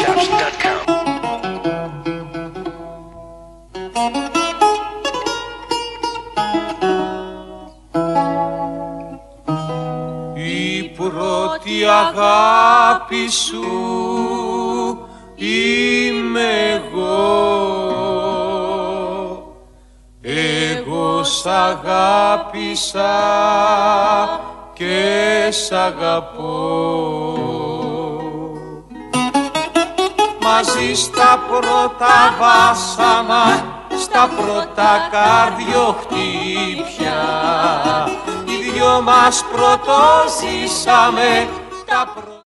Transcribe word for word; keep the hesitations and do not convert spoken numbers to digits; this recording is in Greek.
Saps dot com. Η πρώτη αγάπη σου είμαι εγώ. Εγώ σ' αγάπησα και σ' αγαπώ. Μαζί στα πρώτα βάσανα, στα πρώτα καρδιοχτύπια, οι δυο μας πρωτοζήσαμε τα πρώτα.